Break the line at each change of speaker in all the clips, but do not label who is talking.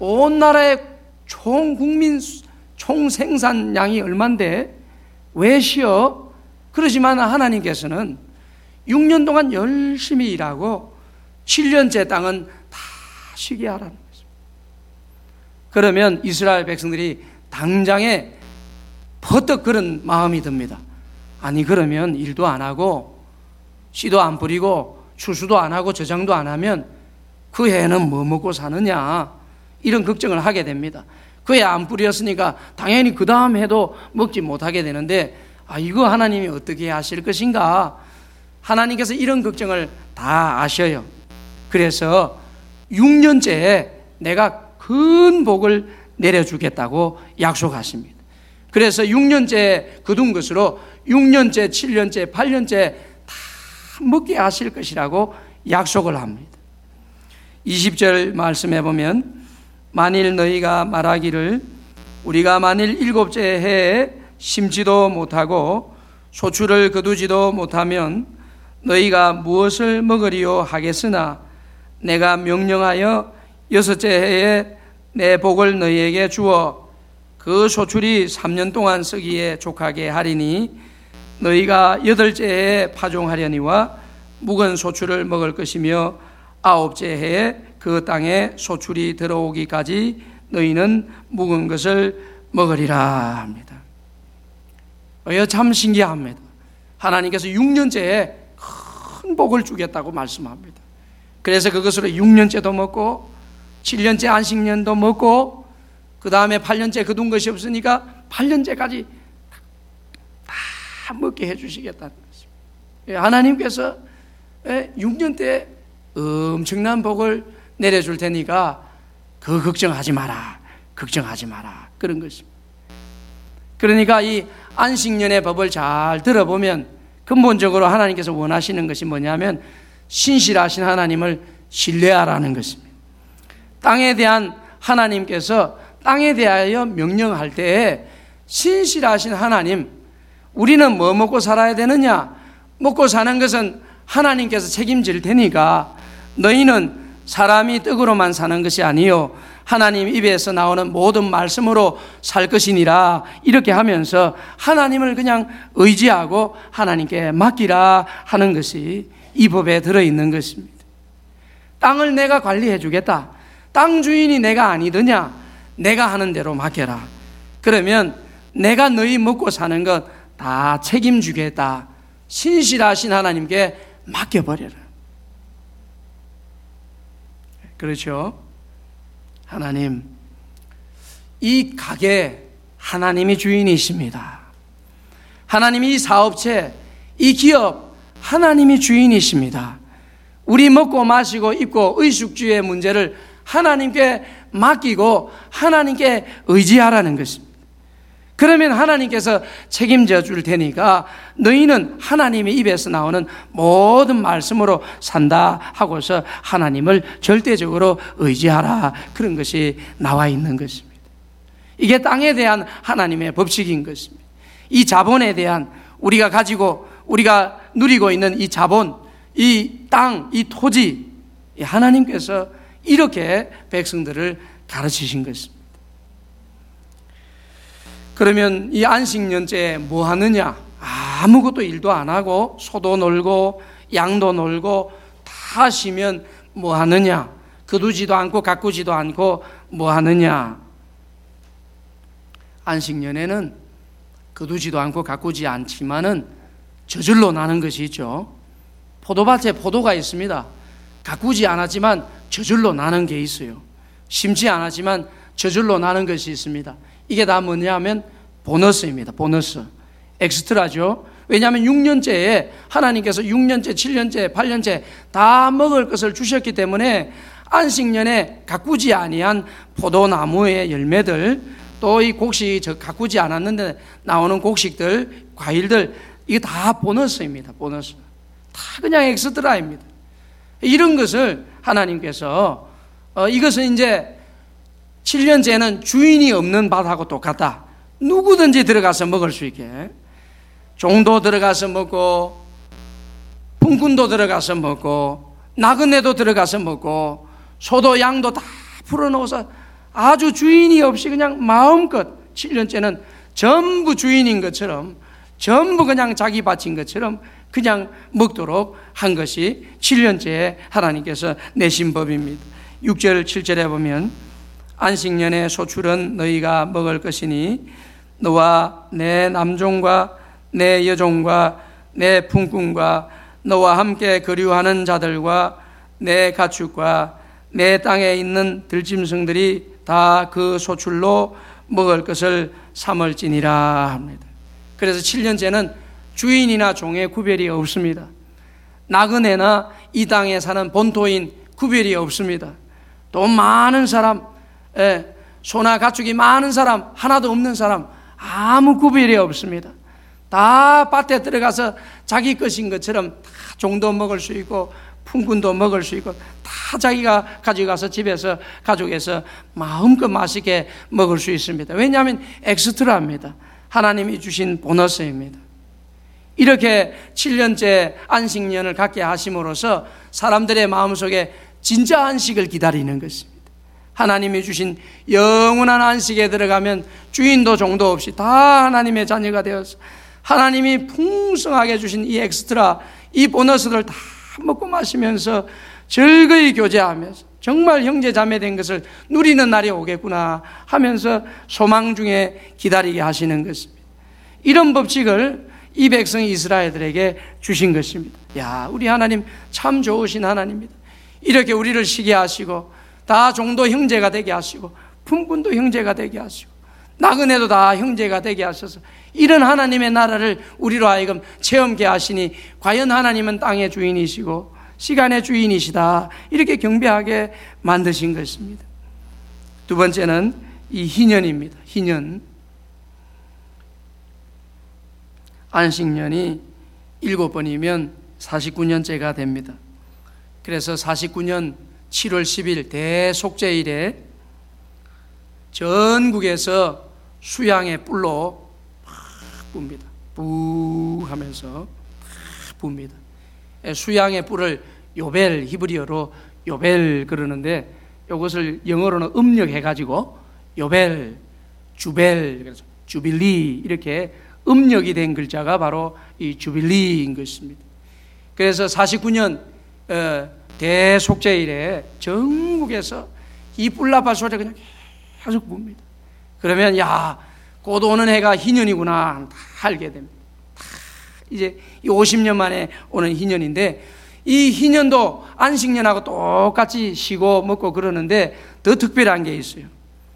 온 나라의 총 국민 총 생산량이 얼만데 왜 쉬어? 그러지만 하나님께서는 6년 동안 열심히 일하고 7년째 땅은 다 쉬게 하라는 거죠. 그러면 이스라엘 백성들이 당장에 퍼뜩 그런 마음이 듭니다. 아니 그러면 일도 안 하고 씨도 안 뿌리고 추수도 안 하고 저장도 안 하면 그 해는 뭐 먹고 사느냐, 이런 걱정을 하게 됩니다. 그 해 안 뿌렸으니까 당연히 그 다음 해도 먹지 못하게 되는데, 이거 하나님이 어떻게 하실 것인가? 하나님께서 이런 걱정을 다 아셔요. 그래서 6년째에 내가 큰 복을 내려주겠다고 약속하십니다. 그래서 6년째 거둔 것으로 6년째, 7년째, 8년째 다 먹게 하실 것이라고 약속을 합니다. 20절 말씀해 보면, 만일 너희가 말하기를 우리가 만일 7째 해에 심지도 못하고 소출을 거두지도 못하면 너희가 무엇을 먹으리요 하겠으나 내가 명령하여 6째 해에 내 복을 너희에게 주어 그 소출이 3년 동안 쓰기에 족하게 하리니 너희가 8째 해에 파종하려니와 묵은 소출을 먹을 것이며 9째 해에 그 땅에 소출이 들어오기까지 너희는 묵은 것을 먹으리라 합니다. 참 신기합니다. 하나님께서 6년째에 큰 복을 주겠다고 말씀합니다. 그래서 그것으로 6년째도 먹고 7년째 안식년도 먹고 그 다음에 8년째 거둔 것이 없으니까 8년째까지 다 먹게 해주시겠다는 것입니다. 하나님께서 6년 때 엄청난 복을 내려줄 테니까 그 걱정하지 마라, 걱정하지 마라, 그런 것입니다. 그러니까 이 안식년의 법을 잘 들어보면 근본적으로 하나님께서 원하시는 것이 뭐냐면 신실하신 하나님을 신뢰하라는 것입니다. 땅에 대한 하나님께서 땅에 대하여 명령할 때에 신실하신 하나님, 우리는 뭐 먹고 살아야 되느냐? 먹고 사는 것은 하나님께서 책임질 테니까 너희는 사람이 떡으로만 사는 것이 아니요 하나님 입에서 나오는 모든 말씀으로 살 것이니라, 이렇게 하면서 하나님을 그냥 의지하고 하나님께 맡기라 하는 것이 이 법에 들어있는 것입니다. 땅을 내가 관리해 주겠다, 땅 주인이 내가 아니더냐, 내가 하는 대로 맡겨라. 그러면 내가 너희 먹고 사는 것 다 책임지겠다, 신실하신 하나님께 맡겨버려라. 그렇죠? 하나님, 이 가게 하나님이 주인이십니다. 하나님이 이 사업체, 이 기업 하나님이 주인이십니다. 우리 먹고 마시고 입고 의식주의 문제를 하나님께 맡기고 하나님께 의지하라는 것입니다. 그러면 하나님께서 책임져 줄 테니까 너희는 하나님의 입에서 나오는 모든 말씀으로 산다 하고서 하나님을 절대적으로 의지하라, 그런 것이 나와 있는 것입니다. 이게 땅에 대한 하나님의 법칙인 것입니다. 이 자본에 대한 우리가 가지고 우리가 누리고 있는 이 자본, 이 땅, 이 토지, 하나님께서 이렇게 백성들을 가르치신 것입니다. 그러면 이 안식년째에 뭐 하느냐? 아무것도 일도 안 하고 소도 놀고 양도 놀고 다 쉬면 뭐 하느냐? 거두지도 않고 가꾸지도 않고 뭐 하느냐? 안식년에는 거두지도 않고 가꾸지 않지만은 저절로 나는 것이 있죠. 포도밭에 포도가 있습니다. 가꾸지 않았지만 저절로 나는 게 있어요. 심지 않았지만 저절로 나는 것이 있습니다. 이게 다 뭐냐면 보너스입니다. 보너스. 엑스트라죠. 왜냐하면 6년째에 하나님께서 6년째, 7년째, 8년째 다 먹을 것을 주셨기 때문에 안식년에 가꾸지 아니한 포도나무의 열매들, 또 이 곡식 가꾸지 않았는데 나오는 곡식들, 과일들, 이게 다 보너스입니다. 보너스. 다 그냥 엑스트라입니다. 이런 것을 하나님께서 이것은 이제 7년째는 주인이 없는 밭하고 똑같다. 누구든지 들어가서 먹을 수 있게, 종도 들어가서 먹고 품꾼도 들어가서 먹고 나그네도 들어가서 먹고 소도 양도 다 풀어놓아서 아주 주인이 없이 그냥 마음껏 7년째는 전부 주인인 것처럼, 전부 그냥 자기 바친 것처럼 그냥 먹도록 한 것이 7년째 하나님께서 내신 법입니다. 6절 7절에 보면 안식년의 소출은 너희가 먹을 것이니 너와 내 남종과 내 여종과 내 품꾼과 너와 함께 거류하는 자들과 내 가축과 내 땅에 있는 들짐승들이 다 그 소출로 먹을 것을 삼을지니라 합니다. 그래서 7년째는 주인이나 종의 구별이 없습니다. 나그네나 이 땅에 사는 본토인 구별이 없습니다. 돈 많은 사람, 소나 가축이 많은 사람, 하나도 없는 사람, 아무 구별이 없습니다. 다 밭에 들어가서 자기 것인 것처럼 다 종도 먹을 수 있고 품꾼도 먹을 수 있고 다 자기가 가져가서 집에서 가족에서 마음껏 맛있게 먹을 수 있습니다. 왜냐하면 엑스트라입니다. 하나님이 주신 보너스입니다. 이렇게 7년째 안식년을 갖게 하심으로써 사람들의 마음속에 진짜 안식을 기다리는 것입니다. 하나님이 주신 영원한 안식에 들어가면 주인도 종도 없이 다 하나님의 자녀가 되어서 하나님이 풍성하게 주신 이 엑스트라, 이 보너스를 다 먹고 마시면서 즐거이 교제하면서 정말 형제 자매 된 것을 누리는 날이 오겠구나 하면서 소망 중에 기다리게 하시는 것입니다. 이런 법칙을 이 백성 이스라엘들에게 주신 것입니다. 야, 우리 하나님 참 좋으신 하나님입니다. 이렇게 우리를 쉬게 하시고 다 종도 형제가 되게 하시고 품꾼도 형제가 되게 하시고 나그네도 다 형제가 되게 하셔서 이런 하나님의 나라를 우리로 하여금 체험케 하시니 과연 하나님은 땅의 주인이시고 시간의 주인이시다, 이렇게 경배하게 만드신 것입니다. 두 번째는 이 희년입니다. 희년. 안식년이 7번이면 49년째가 됩니다. 그래서 49년 7월 10일 대속죄일에 전국에서 수양의 뿔로 막 붑니다. 부 하면서 막 붑니다. 수양의 뿔을 요벨, 히브리어로 요벨 그러는데 이것을 영어로는 음력해가지고 요벨, 주벨, 그래서 주빌리, 이렇게 음력이 된 글자가 바로 이 주빌리인 것입니다. 그래서 49년 대속죄일에 전국에서 이 뿔나팔 소리가 그냥 계속 붑니다. 그러면 야, 곧 오는 해가 희년이구나 다 알게 됩니다. 이제 이 50년 만에 오는 희년인데, 이 희년도 안식년하고 똑같이 쉬고 먹고 그러는데 더 특별한 게 있어요.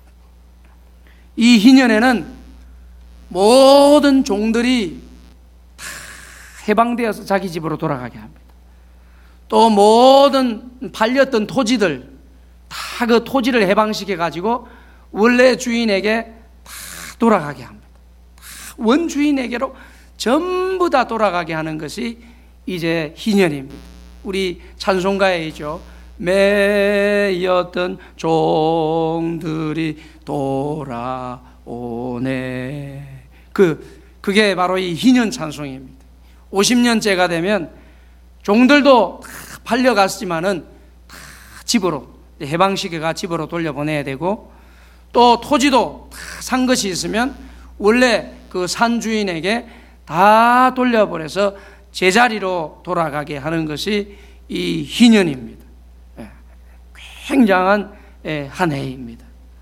이 희년에는 모든 종들이 다 해방되어서 자기 집으로 돌아가게 합니다. 또 모든 팔렸던 토지들 다 그 토지를 해방시켜 가지고 원래 주인에게 다 돌아가게 합니다. 다 원주인에게로 전부 다 돌아가게 하는 것이 이제 희년입니다. 우리 찬송가에 있죠. 매였던 종들이 돌아오네. 그게 바로 이 희년 찬송입니다. 50년째가 되면 종들도 다 팔려갔지만은 다 집으로 해방시켜가 집으로 돌려보내야 되고, 또 토지도 다 산 것이 있으면 원래 그 산 주인에게 다 돌려보내서 제자리로 돌아가게 하는 것이 이 희년입니다. 굉장한 한 해입니다.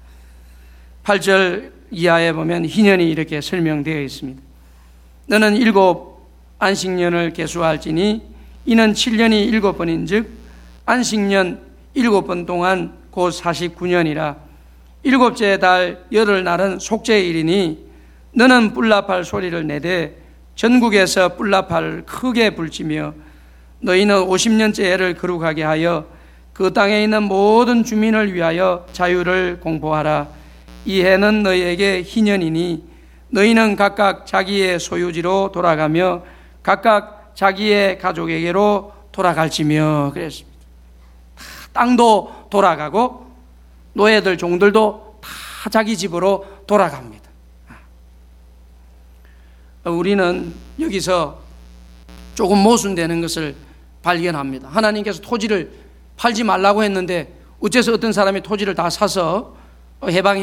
8절 이하에 보면 희년이 이렇게 설명되어 있습니다. 너는 7 안식년을 계수할지니 이는 7년이 7번인 즉 안식년 7번 동안 곧 49년이라. 7째 달 열흘날은 속죄일이니 너는 뿔나팔 소리를 내되 전국에서 뿔나팔을 크게 불지며 너희는 50년째 해를 거룩하게 하여 그 땅에 있는 모든 주민을 위하여 자유를 공포하라. 이 해는 너희에게 희년이니 너희는 각각 자기의 소유지로 돌아가며 각각 자기의 가족에게로 돌아갈지며 그랬습니다. 땅도 돌아가고 노예들 종들도 다 자기 집으로 돌아갑니다. 우리는 여기서 조금 모순되는 것을 발견합니다. 하나님께서 토지를 팔지 말라고 했는데 어째서 어떤 사람이 토지를 다 사서 또 해방이